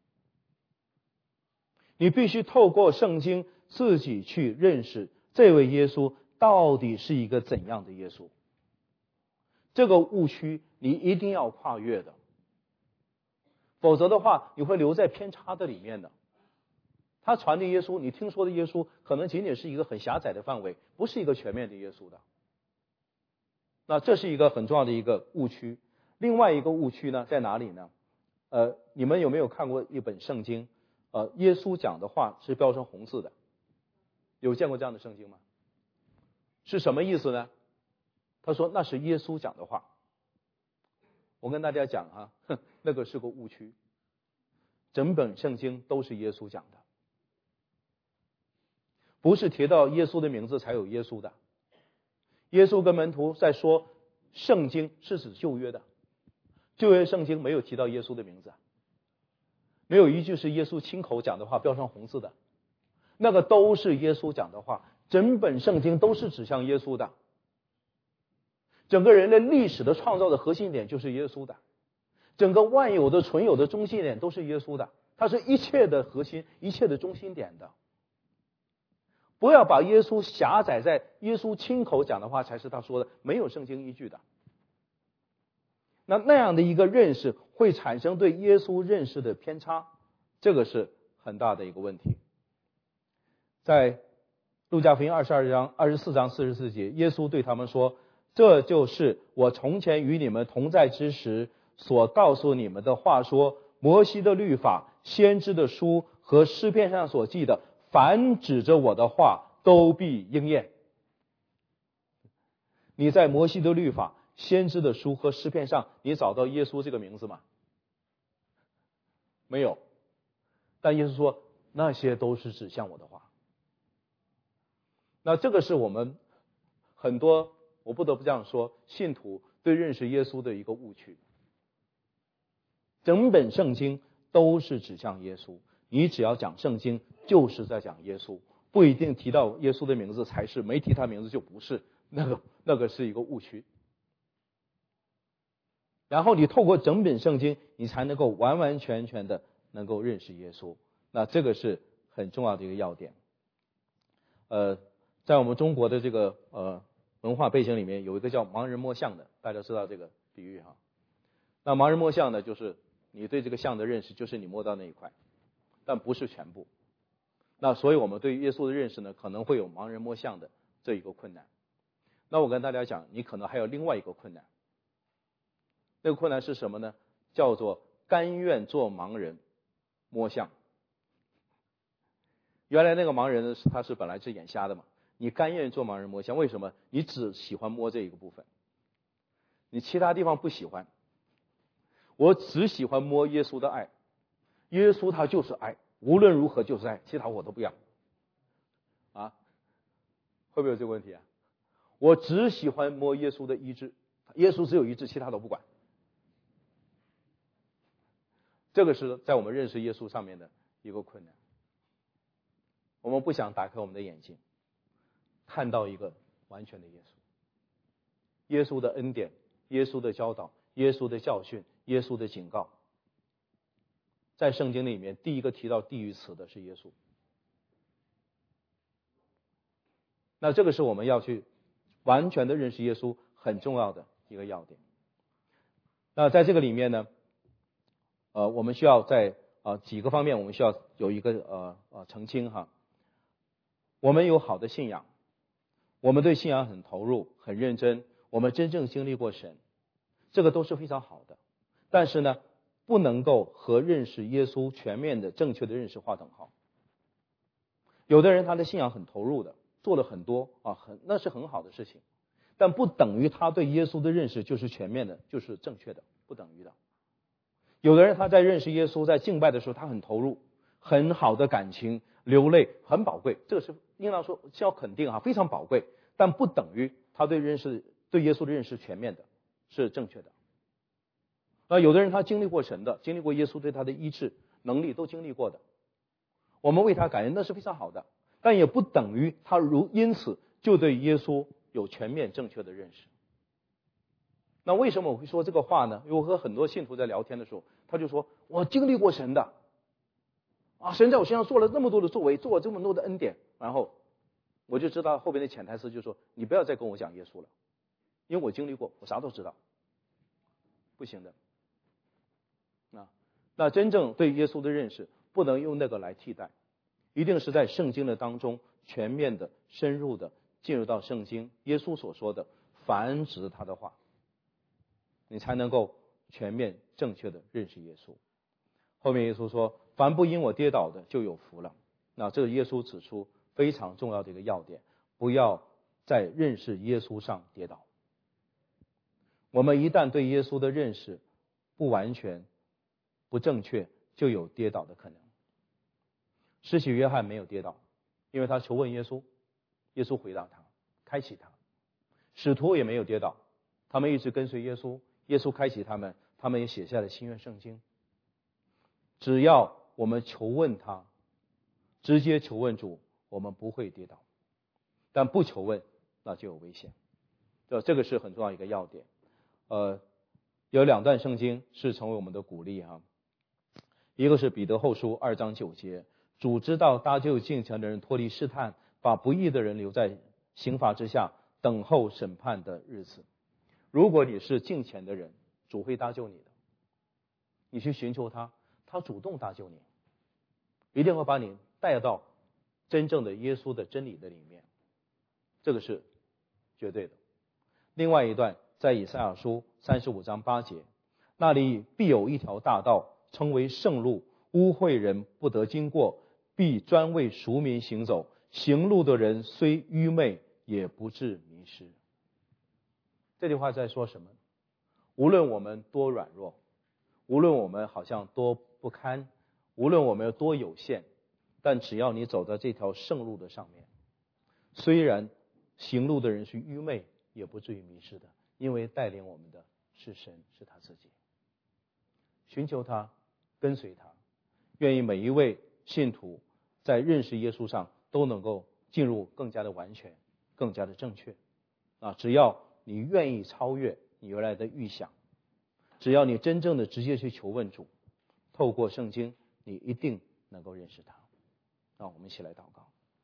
你必须透过圣经自己去认识这位耶稣到底是一个怎样的耶稣。这个误区你一定要跨越的，否则的话你会留在偏差的里面的。他传的耶稣，你听说的耶稣可能仅仅是一个很狭窄的范围，不是一个全面的耶稣的。那这是一个很重要的一个误区。另外一个误区呢在哪里呢？你们有没有看过一本圣经？耶稣讲的话是标成红字的，有见过这样的圣经吗？是什么意思呢？他说那是耶稣讲的话。我跟大家讲那个是个误区。整本圣经都是耶稣讲的，不是提到耶稣的名字才有耶稣的。耶稣跟门徒在说圣经是指旧约的，旧约圣经没有提到耶稣的名字，没有一句是耶稣亲口讲的话标上红字的，那个都是耶稣讲的话。整本圣经都是指向耶稣的，整个人类历史的创造的核心点就是耶稣的，整个万有的存有的中心点都是耶稣的，它是一切的核心，一切的中心点的。不要把耶稣狭窄在耶稣亲口讲的话才是他说的，没有圣经依据的。那样的一个认识会产生对耶稣认识的偏差，这个是很大的一个问题。在路加福音24章44节，耶稣对他们说，这就是我从前与你们同在之时所告诉你们的话，说摩西的律法、先知的书和诗篇上所记的，凡指着我的话都必应验。你在摩西的律法、先知的书和诗篇上你找到耶稣这个名字吗？没有。但耶稣说那些都是指向我的话。那这个是我们很多，我不得不这样说，信徒对认识耶稣的一个误区。整本圣经都是指向耶稣，你只要讲圣经就是在讲耶稣，不一定提到耶稣的名字才是，没提他名字就不是，那个是一个误区。然后你透过整本圣经，你才能够完完全全的能够认识耶稣。那这个是很重要的一个要点。在我们中国的这个文化背景里面，有一个叫盲人摸象的，大家知道这个比喻哈。那盲人摸象呢，就是你对这个象的认识就是你摸到那一块，但不是全部。那所以我们对耶稣的认识呢，可能会有盲人摸象的这一个困难。那我跟大家讲，你可能还有另外一个困难。那个困难是什么呢？叫做甘愿做盲人摸象。原来那个盲人呢，他是本来是眼瞎的嘛，你甘愿做盲人摸象，为什么？你只喜欢摸这一个部分，你其他地方不喜欢。我只喜欢摸耶稣的爱，耶稣他就是爱，无论如何就是爱，其他我都不要。啊，会不会有这个问题啊？我只喜欢摸耶稣的医治，耶稣只有医治，其他都不管。这个是在我们认识耶稣上面的一个困难。我们不想打开我们的眼睛，看到一个完全的耶稣，耶稣的恩典，耶稣的教导，耶稣的教训，耶稣的警告。在圣经里面，第一个提到地狱词的是耶稣。那这个是我们要去完全的认识耶稣很重要的一个要点。那在这个里面呢，我们需要在几个方面，我们需要有一个澄清哈。我们有好的信仰，我们对信仰很投入、很认真，我们真正经历过神，这个都是非常好的。但是呢，不能够和认识耶稣全面的、正确的认识划等号。有的人他的信仰很投入的，做了很多那是很好的事情，但不等于他对耶稣的认识就是全面的，就是正确的，不等于的。有的人他在认识耶稣，在敬拜的时候他很投入，很好的感情，流泪，很宝贵，这个是应当说是要肯定非常宝贵，但不等于他对耶稣的认识全面的，是正确的。那有的人他经历过神的，经历过耶稣对他的医治能力都经历过的，我们为他感恩，那是非常好的，但也不等于他因此就对耶稣有全面正确的认识。那为什么我会说这个话呢？因为我和很多信徒在聊天的时候，他就说我经历过神的神在我身上做了那么多的作为，做了这么多的恩典，然后我就知道后边的潜台词就是说，你不要再跟我讲耶稣了，因为我经历过，我啥都知道，不行的。那真正对耶稣的认识不能用那个来替代，一定是在圣经的当中全面的、深入的进入到圣经耶稣所说的繁殖他的话，你才能够全面正确的认识耶稣。后面耶稣说，凡不因我跌倒的就有福了。那这个耶稣指出非常重要的一个要点，不要在认识耶稣上跌倒。我们一旦对耶稣的认识不完全、不正确，就有跌倒的可能。施洗约翰没有跌倒，因为他求问耶稣，耶稣回答他，开启他。使徒也没有跌倒，他们一直跟随耶稣，耶稣开启他们，他们也写下了新约圣经。只要我们求问他，直接求问主，我们不会跌倒。但不求问，那就有危险。这个是很重要一个要点。有两段圣经是成为我们的鼓励一个是彼得后书2章9节，主知道搭救敬虔的人脱离试探，把不义的人留在刑罚之下，等候审判的日子。如果你是敬虔的人，主会搭救你的。你去寻求他，他主动搭救你，一定会把你带到真正的耶稣的真理的里面，这个是绝对的。另外一段在以赛亚书35章8节，那里必有一条大道，称为圣路，污秽人不得经过，必专为赎民行走，行路的人虽愚昧，也不致迷失。这句话在说什么？无论我们多软弱，无论我们好像多不堪，无论我们有多有限，但只要你走在这条圣路的上面，虽然行路的人是愚昧，也不至于迷失的，因为带领我们的是神，是他自己。寻求他，跟随他，愿意每一位信徒在认识耶稣上都能够进入更加的完全，更加的正确只要你愿意超越你原来的预想，只要你真正的直接去求问主，透过圣经，你一定能够认识他。 让我们一起来祷告。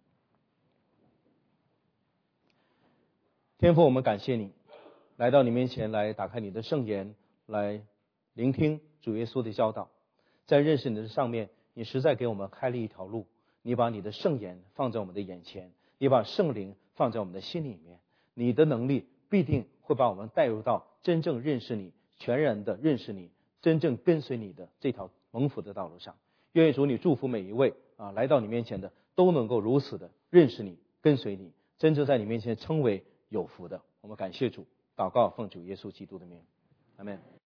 天父，我们感谢你来到你面前，来打开你的圣言，来聆听主耶稣的教导。在认识你的上面，你实在给我们开了一条路，你把你的圣言放在我们的眼前，你把圣灵放在我们的心里面，你的能力必定会把我们带入到真正认识你，全然的认识你，真正跟随你的这条蒙福的道路上。愿主你祝福每一位来到你面前的都能够如此的认识你，跟随你，真正在你面前称为有福的。我们感谢主，祷告奉主耶稣基督的名，阿们。